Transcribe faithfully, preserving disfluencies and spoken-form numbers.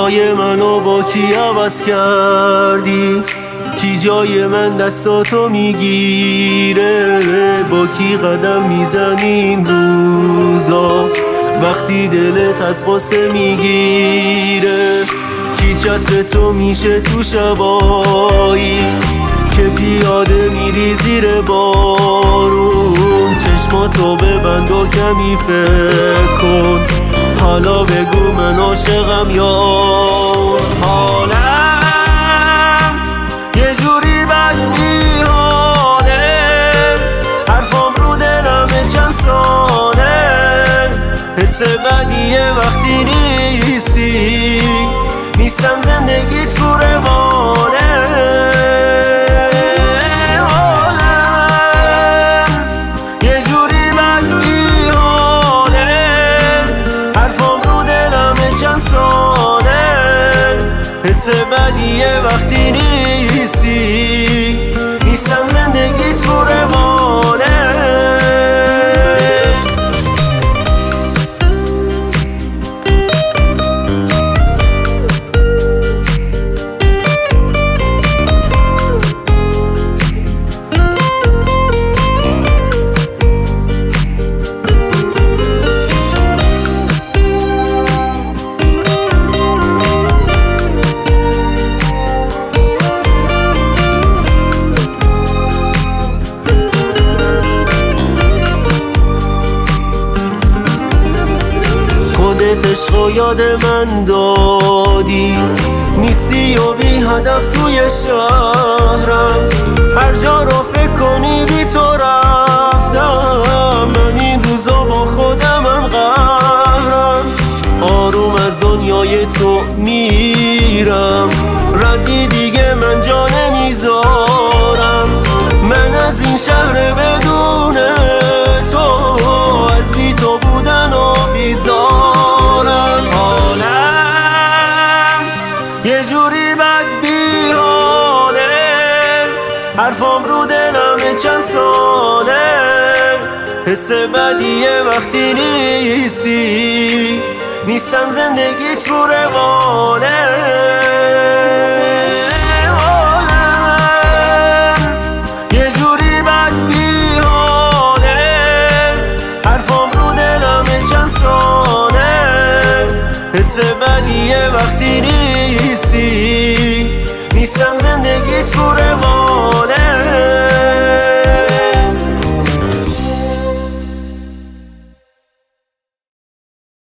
جای منو با کی عوض کردی؟ کی جای من دستاتو میگیره؟ با کی قدم میزنی این روزا وقتی دلت از قصه میگیره؟ کی چتر تو میشه تو شبایی که پیاده میری زیر بارون؟ چشماتو ببند و کمی فکر کن، حالا بگو من عاشقم یا حالم یه جوری بد میحاله، حرفام رو دلمه چند ساله، حس بدیه وقتی نیستی، نیستم زندگی تو روانه. حس بدیه وقتی نیستی، نیستم زندگی تو روانه. خودت عشقو یاد من دادی، نیستی و بی هدف توی شهرم، هر جا رو فکر کنی بی تو رفتم، من این روزا با خودمم قهرم، آروم از دنیای تو میرم، ردی دیگه من جا نمیذارم، من از این شهر بدون تو، از بی تو بودن و بیزارم، حالم یه جوری بد بیحاله، حرفام رو دلمه چند ساله، حس بدیه وقتی نیستی، نیستم زندگی تو روانه.